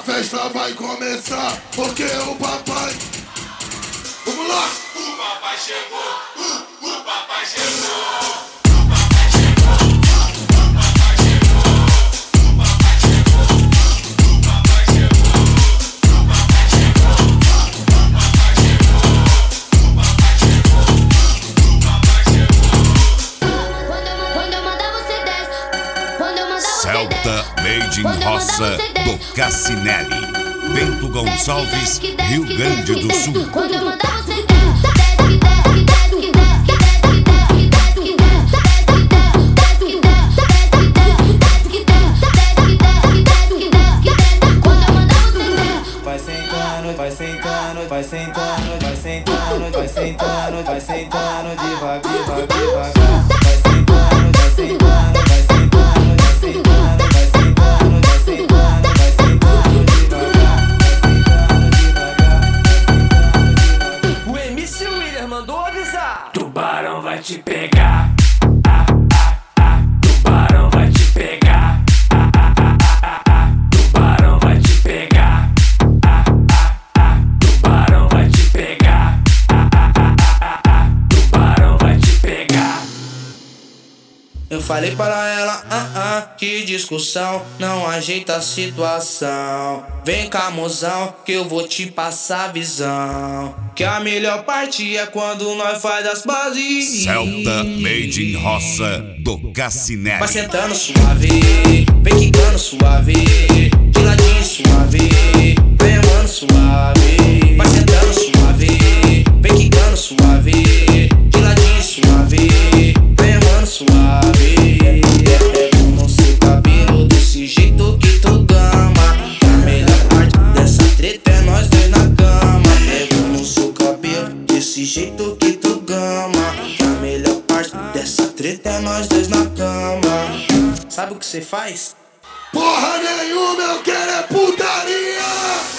festa vai começar, porque o papai... Vamos lá! O papai chegou, o papai chegou. Celta Made in Roça do Cassinelli, Bento Gonçalves, Rio Grande do Sul. Quando eu mandar você vai sentando, vai sentando, vai sentando, vai sentando, vai sentando, vai sentando devagar, devagar, devagar. Vai sentando, vai sentando, vai sentando, vai sentando, vai sentando, vai sentando, vai sentando devagar, vai sentando devagar. O MC William mandou avisar. Tubarão vai te pegar. Tubarão vai te pegar. Tubarão vai te pegar. Tubarão vai te pegar. Tubarão vai te pegar. Eu falei para ela, que discussão não ajeita a situação. Vem cá, mozão, que eu vou te passar a visão. Que a melhor parte é quando nós faz as bases. Celta Made in Roça do Cassinelli. Vai sentando suave, vem quicando suave, de ladinho suave, vem amando suave. Vai sentando suave, vem quicando suave, de ladinho suave, vem amando suave. Pego no seu cabelo desse jeito que tu gama. A melhor parte dessa treta é nós dois na cama. Pego no seu cabelo desse jeito que tu gama. A melhor parte dessa treta é nós dois na cama. Sabe o que você faz? Porra nenhuma, eu quero é putaria!